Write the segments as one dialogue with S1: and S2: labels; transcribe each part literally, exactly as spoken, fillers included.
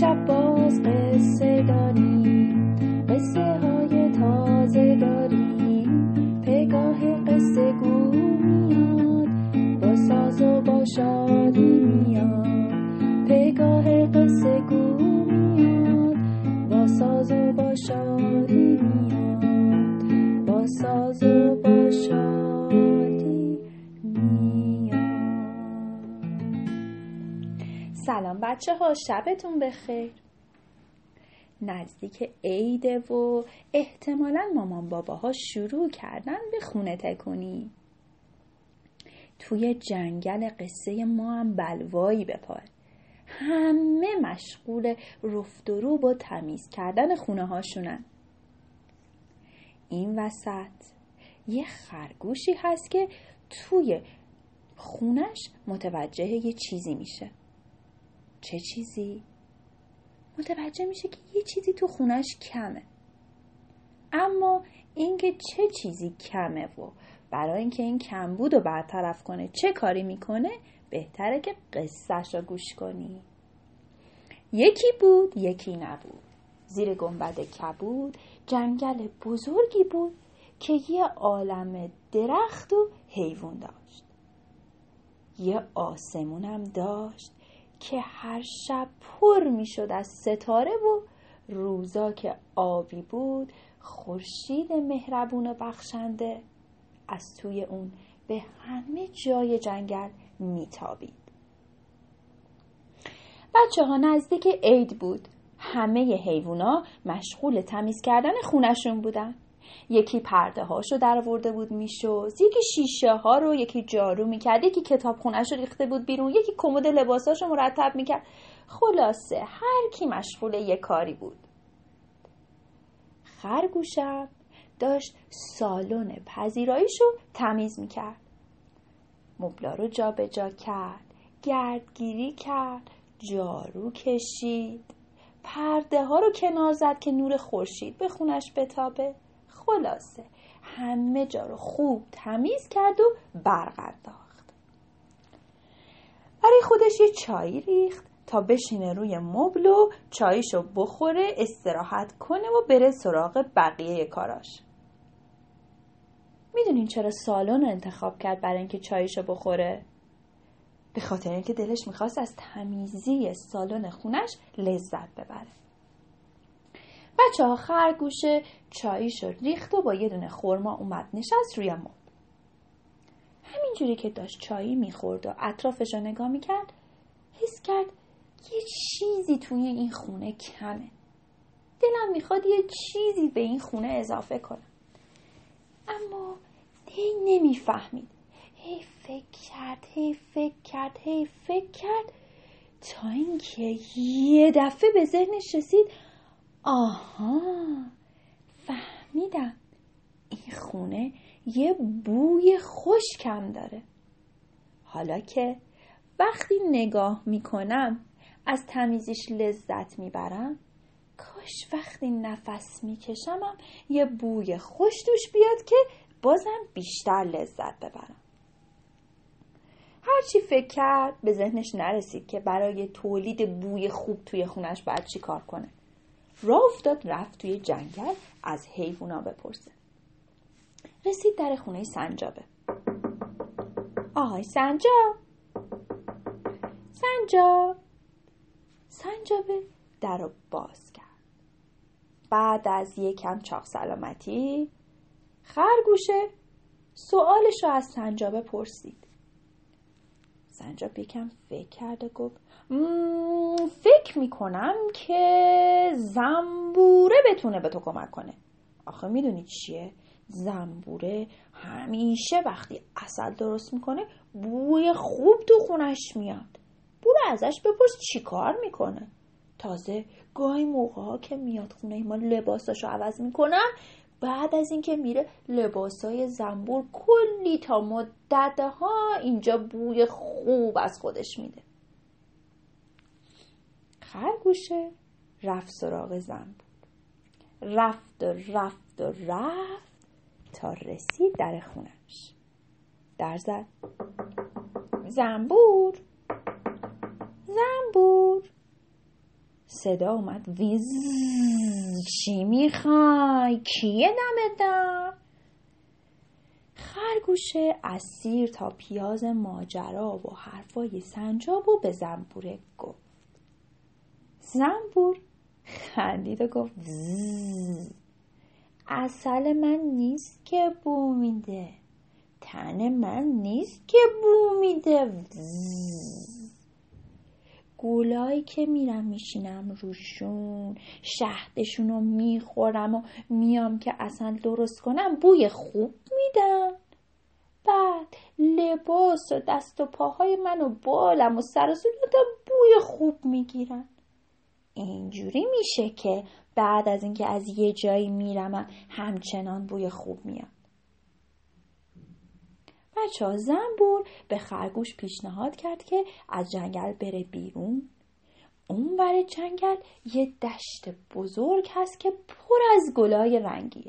S1: شب باز قصه داریم، قصه های تازه داریم. پگاه قصه گو میاد، با ساز و با شادی میاد. پگاه قصه گو میاد، با ساز و با شادی میاد. با ساز و با شادی میاد. سلام بچه ها، شبتون بخیر. نزدیک عیده و احتمالاً مامان باباها شروع کردن به خونه تکونی. توی جنگل قصه ما هم بلوایی بپاره. همه مشغول رفت و روب و تمیز کردن خونه هاشونن. این وسط یه خرگوشی هست که توی خونش متوجه یه چیزی میشه. چه چیزی؟ متوجه میشه که یه چیزی تو خونش کمه. اما اینکه چه چیزی کمه و برای اینکه این کمبود رو برطرف کنه چه کاری میکنه، بهتره که قصه‌ش رو گوش کنی. یکی بود یکی نبود. زیر گنبد کبود جنگل بزرگی بود که یه عالم درخت و حیوان داشت. یه آسمونم داشت که هر شب پر می شد از ستاره و روزا که آبی بود خورشید مهربون و بخشنده از توی اون به همه جای جنگل می تابید. بچه ها نزدیک عید بود. همه حیوونا مشغول تمیز کردن خونشون بودن. یکی پرده هاشو در آورده بود میشست، یکی شیشه ها رو، یکی جارو میکرد، یکی کتاب خونه‌شو ریخته بود بیرون، یکی کمد لباساشو مرتب میکرد. خلاصه هر کی مشغول یه کاری بود. خرگوشم داشت سالن پذیراییشو تمیز میکرد. مبلا رو جا به جا کرد، گردگیری کرد، جارو کشید، پرده ها رو کنار زد که نور خورشید به خونش بتابه. خلاصه همه جا رو خوب تمیز کرد و برق انداخت. برای خودش یه چایی ریخت تا بشینه روی مبل و چاییشو بخوره، استراحت کنه و بره سراغ بقیه کاراش. میدونین چرا سالن رو انتخاب کرد برای اینکه چاییشو بخوره؟ به خاطر اینکه دلش میخواست از تمیزی سالن خونش لذت ببره. بچه ها خرگوش چاییشو ریخت و با یه دونه خرما اومد نشست روی مبل. همینجوری که داشت چایی میخورد و اطرافش رو نگاه میکرد، حس کرد یه چیزی توی این خونه کمه. دلم میخواد یه چیزی به این خونه اضافه کنم. اما هی نمیفهمید. هی فکر کرد، هی فکر کرد، هی فکر کرد تا اینکه یه دفعه به ذهنش رسید آها، فهمیدم، این خونه یه بوی خشکم داره. حالا که وقتی نگاه میکنم از تمیزیش لذت میبرم، کاش وقتی نفس میکشمم یه بوی خوش توش بیاد که بازم بیشتر لذت ببرم. هرچی فکر کرد به ذهنش نرسید که برای تولید بوی خوب توی خونش باید چی کار کنه. راه افتاد رفت توی جنگل از حیوونا بپرسه. رسید در خونه سنجابه. آهای سنجاب، سنجاب. سنجابه در رو باز کرد. بعد از یکم چاق سلامتی خرگوشه سوالش رو از سنجابه پرسید. سنجاب یکم فکر کرد و گفت فکر میکنم که زنبوره بتونه به تو کمک کنه. آخه میدونی چیه؟ زنبوره همیشه وقتی عسل درست میکنه بوی خوب تو خونش میاد. برو ازش بپرس چی کار میکنه. تازه گاهی موقع ها که میاد خونه ما لباساشو عوض میکنن، بعد از اینکه میره لباسای زنبور کلی تا مدت ها اینجا بوی خوب از خودش میده. خرگوشه رفت سراغ زنبور. رفت و رفت و رفت تا رسید در خونش. در زد. زنبور، زنبور. صدا اومد ویز. چی میخوای؟ کیه دم در؟ خرگوش اسیر تا پیاز ماجرا و حرفای سنجاب و به زنبوره گفت. زنبور خندید و گفت عسل من نیست که بو میده، تن من نیست که بو میده. گلایی که میرم میشینم روشون، شهدشون رو میخورم و میام که اصلا درست کنم بوی خوب میدن. بعد لباس و دست و پاهای من و بالم و سر و صورتم بوی خوب میگیرن. اینجوری میشه که بعد از اینکه از یه جایی میرم همچنان بوی خوب میاد. بچه ها، زنبور به خرگوش پیشنهاد کرد که از جنگل بره بیرون. اون ور جنگل یه دشت بزرگ هست که پر از گلای رنگیه.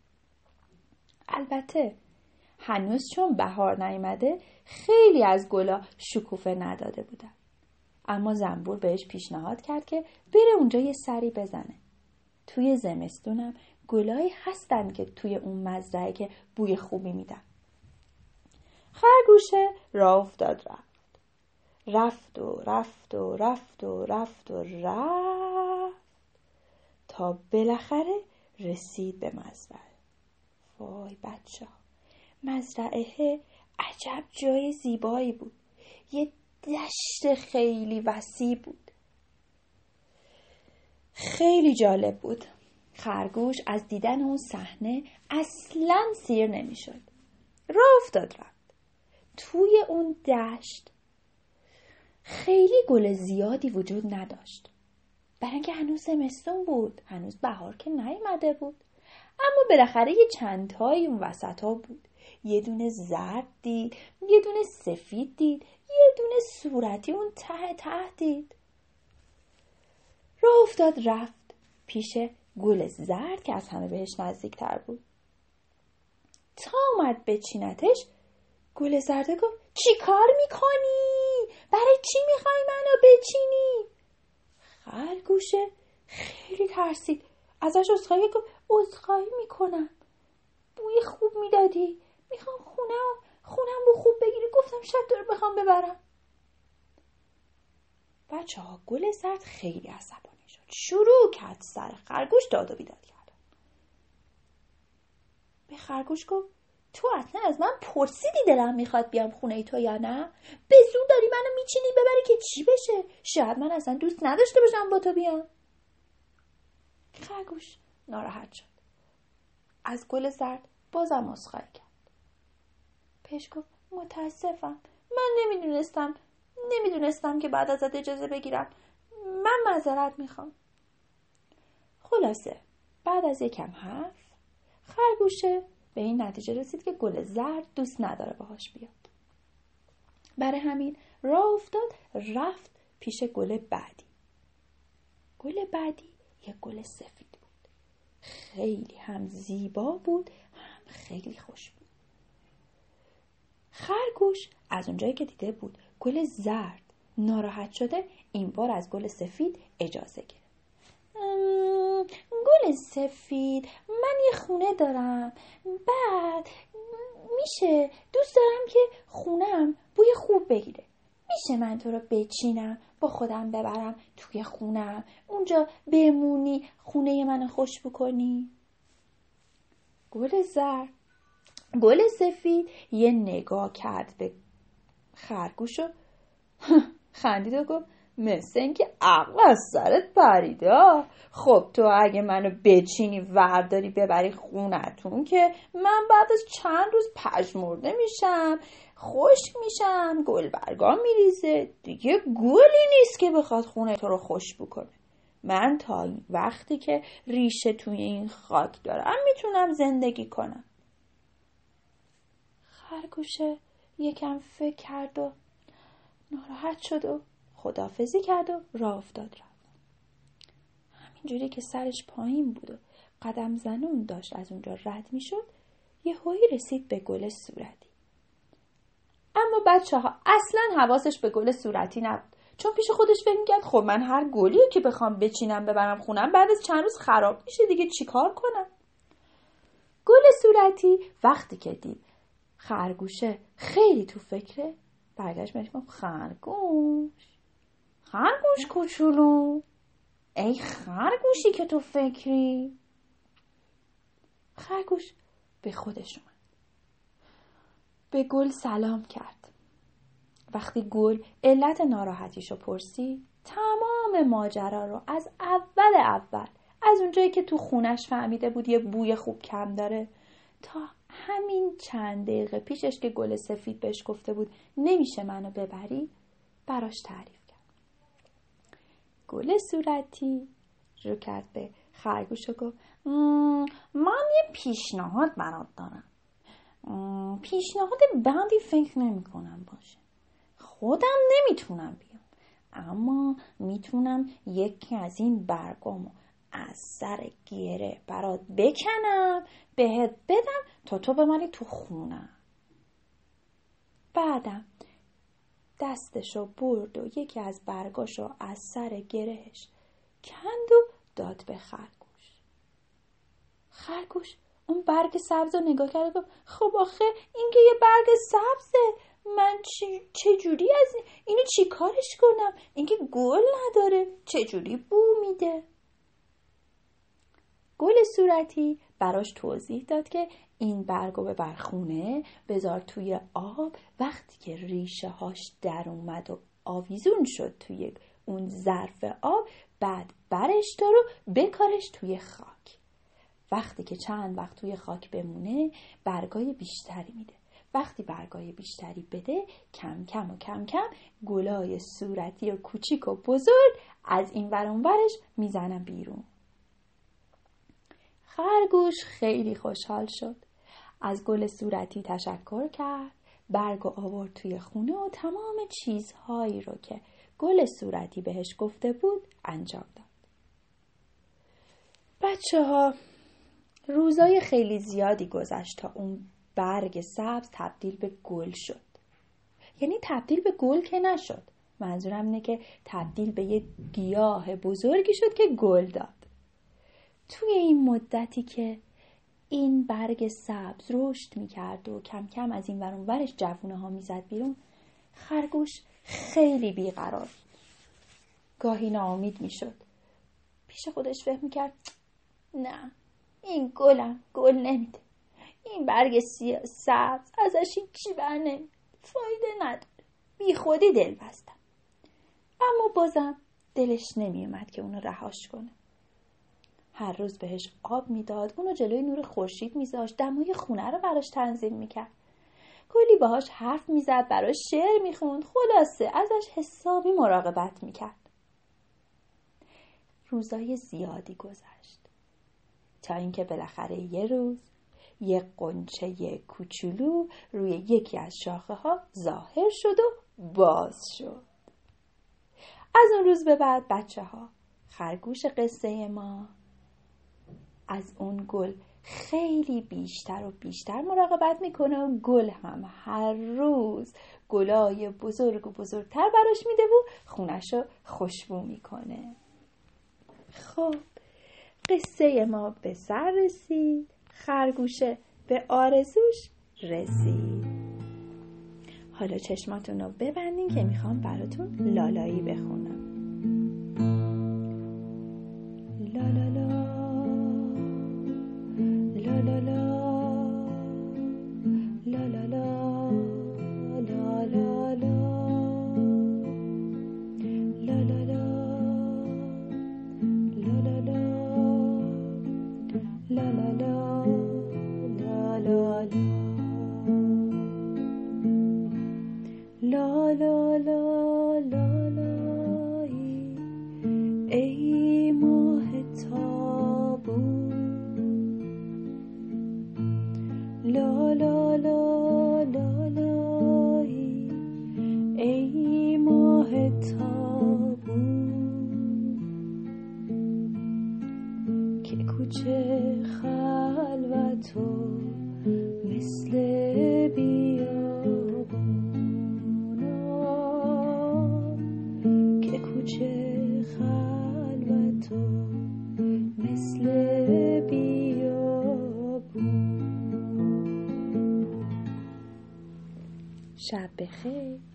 S1: البته هنوز چون بهار نیامده خیلی از گلا شکوفه نداده بودن. اما زنبور بهش پیشنهاد کرد که بره اونجا یه سری بزنه. توی زمستونم گلایی هستن که توی اون مزرعه که بوی خوبی میدن. خرگوشه راه افتاد رفت. رفت و رفت و رفت و رفت و رفت تا بالاخره رسید به مزرعه. وای بچه ها، مزرعه عجب جای زیبایی بود. یه دشت خیلی وسیع بود. خیلی جالب بود. خرگوش از دیدن اون صحنه اصلاً سیر نمیشد. راه افتاد رفت. توی اون دشت خیلی گل زیادی وجود نداشت، برای اینکه هنوز زمستون بود، هنوز بهار که نیامده بود. اما بالاخره یه چند تایی اون وسط ها بود. یه دونه زرد دید، یه دونه سفید دید، یه دونه صورتی اون ته ته دید. راه افتاد رفت پیش گل زرد که از همه بهش نزدیکتر بود. تا اومد بچینتش، گل زرد گفت چی کار میکنی؟ برای چی میخوای منو بچینی؟ خرگوشه خیلی ترسید. ازش عذرخواهی گفت عذرخواهی میکنم، بوی خوب میدادی، میخوام خونه خونم رو خوب بگیری، گفتم شاید تو رو بخوام ببرم. بچه ها، گل زرد خیلی عصبانی شد، شروع کرد سر خرگوش داد و بیداد کردن. به خرگوش گفت تو اصلا از من پرسیدی دلم میخواد بیام خونه تو یا نه؟ به زور داری منو میچینی ببری که چی بشه؟ شاید من اصلا دوست نداشته باشم با تو بیام. خرگوش ناراحت شد. از گل زرد بازم عذرخواهی کرد. پیش گفت متاسفم، من نمیدونستم نمیدونستم که بعد ازت اجازه بگیرم، من معذرت میخوام. خلاصه بعد از یکم حرف خرگوشه به این نتیجه رسید که گل زرد دوست نداره باهاش بیاد. برای همین راه افتاد رفت پیش گل بعدی. گل بعدی یه گل سفید بود. خیلی هم زیبا بود، هم خیلی خوش بود. خرگوش از اونجایی که دیده بود گل زرد ناراحت شده، این بار از گل سفید اجازه گرفت. گل سفید، من یه خونه دارم، بعد میشه دوست دارم که خونم بوی خوب بگیره، میشه من تو رو بچینم با خودم ببرم توی خونم، اونجا بمونی، خونه منو خوش بکنی؟ گل زرد گل سفید یه نگاه کرد به خرگوش و خندید و گفت مثل اینکه عقل از سرت پریده. خب تو اگه منو بچینی ورداری ببری خونتون که من بعد از چند روز پژمرده میشم، خشک میشم، گل برگام میریزه، دیگه گلی نیست که بخواد خونه تو رو خوش بکنه. من تا وقتی که ریشه توی این خاک دارم میتونم زندگی کنم. خرگوشه یکم فکر کرد و ناراحت شد و خداحافظی کرد و راه افتاد رفت. همینجوری که سرش پایین بود و قدم زنون داشت از اونجا رد می شد، یه هایی رسید به گل صورتی. اما بچه ها اصلا حواسش به گل صورتی نبود، چون پیش خودش فکر میکرد خب من هر گلیو که بخوام بچینم ببرم خونم بعد از چند روز خراب میشه دیگه، چیکار کنم؟ گل صورتی وقتی که دید خرگوشه خیلی تو فکره، برگشت بهش گفت خرگوش خرگوش کوچولو، ای خرگوشی که تو فکری. خرگوش به خودش اومد، به گل سلام کرد. وقتی گل علت ناراحتیشو پرسید، تمام ماجرا رو از اول اول از اونجایی که تو خونش فهمیده بود یه بوی خوب کم داره تا همین چند دقیقه پیشش که گل سفید بهش گفته بود نمیشه منو ببری براش تعریف کرد. گل صورتی رو کرد به خرگوش و گفت من یه پیشنهاد برات دارم. پیشنهاد بدی فکر نمی کنم باشه، خودم نمیتونم بیام، اما میتونم یکی از این برگامو از سر گره برات بکنم بهت بدم تا تو بمانی تو خونم. بعدم دستشو برد و یکی از برگاشو از سر گرهش کند و داد به خرگوش. خرگوش اون برگ سبز رو نگاه کرد و گفت خب آخه این که یه برگ سبزه، من چی چجوری از این اینو چی کارش کنم؟ این که گل نداره، چجوری بو میده؟ گل صورتی براش توضیح داد که این برگو ببر خونه، بذار توی آب، وقتی که ریشه هاش در اومد و آویزون شد توی اون ظرف آب، بعد برش دارو بکارش توی خاک. وقتی که چند وقت توی خاک بمونه برگای بیشتری میده. وقتی برگای بیشتری بده کم کم و کم کم گلای صورتی و کوچیک و بزرگ از این ور اون ورش میزنن بیرون. خرگوش خیلی خوشحال شد، از گل صورتی تشکر کرد، برگ و آورد توی خونه و تمام چیزهایی رو که گل صورتی بهش گفته بود انجام داد. بچه ها روزای خیلی زیادی گذشت تا اون برگ سبز تبدیل به گل شد. یعنی تبدیل به گل که نشد، منظورم اینه که تبدیل به یه گیاه بزرگی شد که گل داد. توی این مدتی که این برگ سبز رشد میکرد و کم کم از این ور اون ورش جوونه ها میزد بیرون، خرگوش خیلی بیقرار، گاهی ناامید میشد. پیش خودش فکر میکرد نه این گلم گل نمیده، این برگ سبز ازش هیچی بر نمیده، فایده نداره، بی خودی دل بستم. اما بازم دلش نمیومد که اونو رهاش کنه. هر روز بهش آب میداد، اونو جلوی نور خورشید میذاشت، دمای خونه رو براش تنظیم میکرد، کلی باهاش حرف میزد، براش شعر میخوند، خلاصه ازش حسابی مراقبت میکرد. روزای زیادی گذشت تا اینکه بالاخره یه روز یه قنچه کوچولو روی یکی از شاخه ها ظاهر شد و باز شد. از اون روز به بعد بچه ها خرگوش قصه ما از اون گل خیلی بیشتر و بیشتر مراقبت میکنه و گل هم هر روز گلای بزرگ و بزرگتر براش میده و خونشو خوشبو میکنه. خب قصه ما به سر رسید، خرگوشه به آرزوش رسید. حالا چشماتون رو ببندین که میخوام براتون لالایی بخونم. لالالا لالالا لالالا لالالا لالالا لالالا لالالا لالالا لالالا لالایی ای ماه تابون، لالالا لالایی ای ماه تابون، که کوچه خلوت و مثل بیابون شب بخیر.